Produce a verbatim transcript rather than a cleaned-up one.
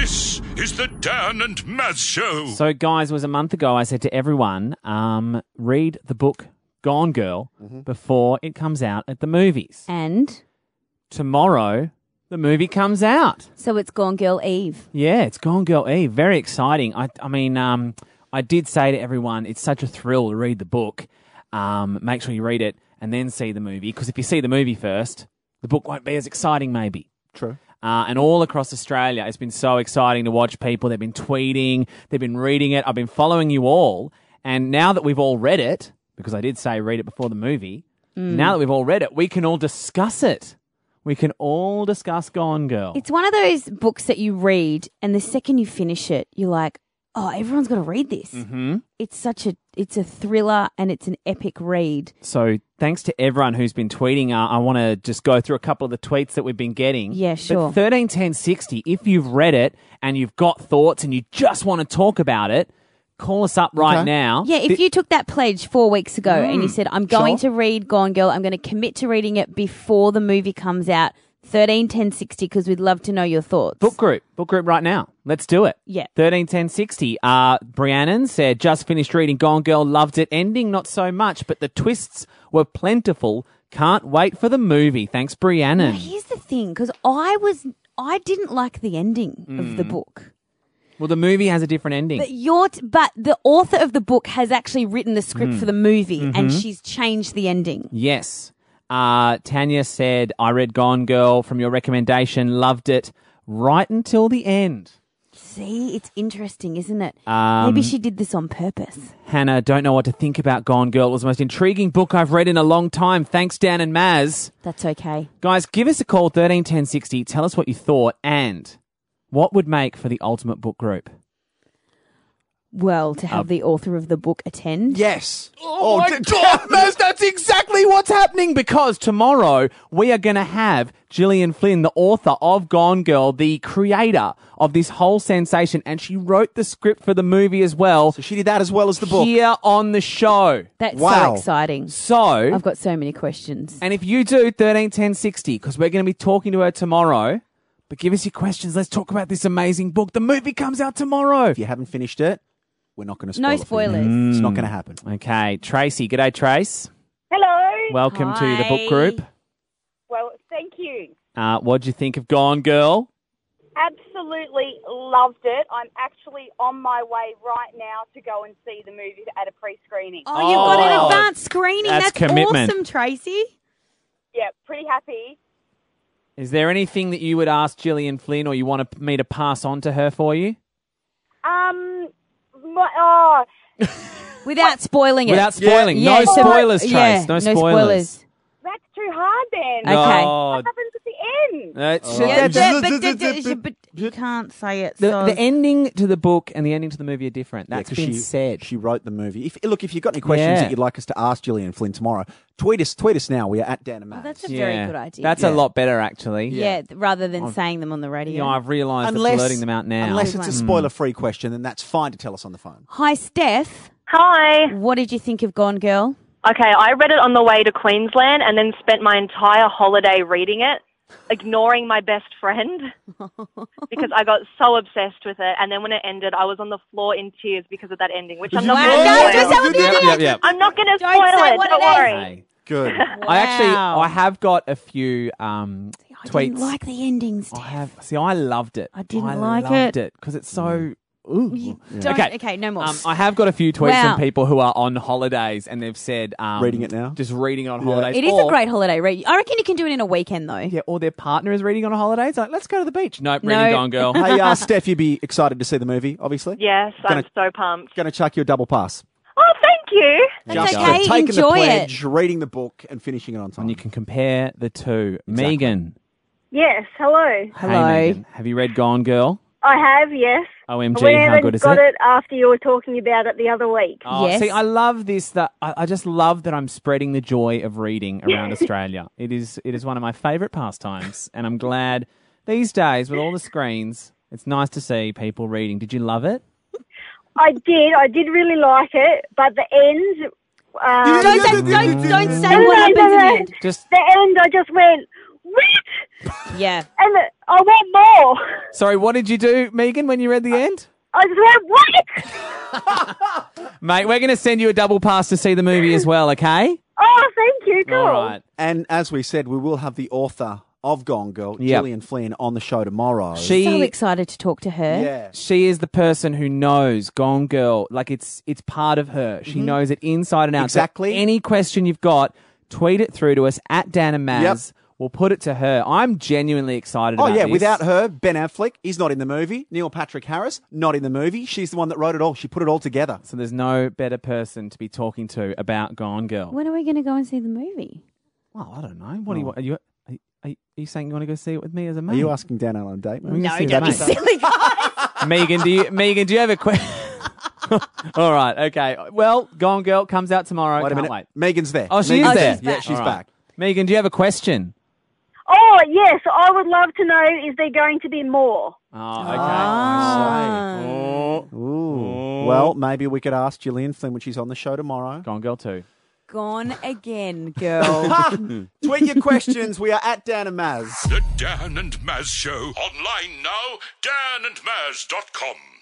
This is the Dan and Maz Show. So, guys, it was a month ago I said to everyone, um, read the book Gone Girl mm-hmm. before it comes out at the movies. And? Tomorrow, the movie comes out. So it's Gone Girl Eve. Yeah, it's Gone Girl Eve. Very exciting. I, I mean, um, I did say to everyone, it's such a thrill to read the book. Um, make sure you read it and then see the movie, because if you see the movie first, the book won't be as exciting maybe. True. Uh, and all across Australia, it's been so exciting to watch people. They've been tweeting, they've been reading it. I've been following you all. And now that we've all read it, because I did say read it before the movie, mm. now that we've all read it, we can all discuss it. We can all discuss Gone Girl. It's one of those books that you read, and the second you finish it, you're like, oh, everyone's got to read this. Mm-hmm. It's such a, it's a thriller and it's an epic read. So thanks to everyone who's been tweeting. Uh, I want to just go through a couple of the tweets that we've been getting. Yeah, sure. But thirteen ten sixty, if you've read it and you've got thoughts and you just want to talk about it, call us up right okay. now. Yeah, if Th- you took that pledge four weeks ago Mm, and you said, I'm going sure. to read Gone Girl, I'm going to commit to reading it before the movie comes out, thirteen ten sixty, because we'd love to know your thoughts. Book group. Book group right now. Let's do it. Yeah. thirteen ten sixty. Uh, Briannan said, just finished reading Gone Girl, loved it. Ending, not so much, but the twists were plentiful. Can't wait for the movie. Thanks, Briannan. Now, here's the thing, because I was, I didn't like the ending Mm. of the book. Well, the movie has a different ending. But you're, t- but the author of the book has actually written the script Mm. for the movie, Mm-hmm. and she's changed the ending. Yes. Uh, Tanya said, I read Gone Girl from your recommendation, loved it right until the end. See, it's interesting, isn't it? Um, Maybe she did this on purpose. Hannah, don't know what to think about Gone Girl. It was the most intriguing book I've read in a long time. Thanks, Dan and Maz. That's okay. Guys, give us a call, thirteen ten sixty. Tell us what you thought and what would make for the ultimate book group. Well, to have Uh, the author of the book attend. Yes. Oh, my d- God, Maz, that's exactly what's happening, because tomorrow we are going to have Gillian Flynn, the author of Gone Girl, the creator of this whole sensation, and she wrote the script for the movie as well. So she did that as well as the book. Here on the show. That's Wow. so exciting. So, I've got so many questions. and if you do thirteen ten sixty, because we're going to be talking to her tomorrow, but give us your questions. Let's talk about this amazing book. The movie comes out tomorrow. If you haven't finished it, we're not going to spoil No it for you. spoilers. It's not going to happen. Okay, Tracy. G'day, Trace. Hello. Welcome to the Hi. book group. Well, thank you. Uh, what'd you think of Gone Girl? Absolutely loved it. I'm actually on my way right now to go and see the movie at a pre-screening. Oh, you've got an Oh, advanced screening. that's That's, commitment. awesome, Tracy. Yeah, pretty happy. Is there anything that you would ask Gillian Flynn or you want to, me to pass on to her for you? Um, my, oh, Without spoiling it. Without spoiling. Yeah, no so- spoilers, Trace. yeah, no no spoilers. spoilers. that's too hard then. Okay. No. What happens at the end? Uh, Oh. should- Yeah, that- but, but, but, but you can't say it. the, so. the ending to the book and the ending to the movie are different. Yeah, That's 'cause been she, said. She wrote the movie. If Look, if you've got any questions Yeah. that you'd like us to ask Gillian Flynn tomorrow, tweet us Tweet us now. We are at Dan and Matt. Oh, that's a yeah. very good idea. That's Yeah. a lot better, actually. yeah, th- rather than saying them on the radio. You know, I've realised that Unless- blurting them out now. Unless Good it's a one. spoiler-free question, then that's fine to tell us on the phone. Hi, Steph. Hi. What did you think of Gone Girl? Okay, I read it on the way to Queensland and then spent my entire holiday reading it, ignoring my best friend because I got so obsessed with it. And then when it ended, I was on the floor in tears because of that ending, which I'm not Wow, going no, to just spoil. have a Yep, yep, yep. I'm not going to Don't spoil say it. what Don't it is. worry. Hey. Good. I actually, Wow. I have got a few um, I tweets. didn't like the ending, Steph. I have. See, I loved it. I didn't I like loved it. it because it's so. Ooh. You don't, Okay. okay. no more. Um, I have got a few tweets Wow. from people who are on holidays and they've said um, Reading it now? just reading it on Yeah. holidays. it is or, a great holiday read. I reckon you can do it in a weekend, though. yeah, or their partner is reading on a holiday. It's like, let's go to the beach. Nope, No. reading Gone Girl. Hey, uh, Steph, you'd be excited to see the movie, obviously. Yes, Gonna- I'm so pumped. Going to chuck you a double pass. Oh, thank you. That's Just okay. for taking Enjoy the it. pledge, reading the book, and finishing it on time. And you can compare the two. Megan. Yes, hello. Hello. Hey, Megan. Have you read Gone Girl? I have, yes. O M G, we how haven't good is got it? it after you were talking about it the other week. Oh, Yes. See, I love this. That I, I just love that I'm spreading the joy of reading around Australia. It is it is one of my favourite pastimes, and I'm glad these days with all the screens, it's nice to see people reading. Did you love it? I did. I did really like it, but the end... Um, Don't, say, don't, don't say No, what no, happens no, in the no. end. Just The end, I just went, Rip! Yeah. And I want more. Sorry, what did you do, Megan, when you read the end? I just went, what? Mate, we're going to send you a double pass to see the movie as well, okay? Oh, thank you. Cool. All right. And as we said, we will have the author of Gone Girl, Yep. Gillian Flynn, on the show tomorrow. She, So excited to talk to her. yeah. she is the person who knows Gone Girl. Like, it's it's part of her. She knows it inside and out. So Exactly. any question you've got, tweet it through to us at Dan and Maz. Yep. We'll put it to her. I'm genuinely excited Oh, about yeah. this. Without her, Ben Affleck, he's not in the movie. Neil Patrick Harris, not in the movie. She's the one that wrote it all. She put it all together. So there's no better person to be talking to about Gone Girl. When are we going to go and see the movie? Well, I don't know. What do you want? Are you, are, you- are you saying you want to go see it with me as a mate? Are you asking Dan on a date? We can No, see don't be that. silly, guys. Megan, do you Megan, do you have a question? All right, okay. Well, Gone Girl comes out tomorrow. Wait a Can't minute. wait. Megan's there. Oh, she Megan's is there. she's Yeah, back. she's All right. back. Megan, do you have a question? Oh, yes. I would love to know, is there going to be more? Oh, okay. Ah. Oh. Ooh. Well, maybe we could ask Gillian Flynn when she's on the show tomorrow. Gone Girl two. Gone again, girl. Tweet your questions. We are at Dan and Maz. The Dan and Maz Show. Online now, dan and maz dot com.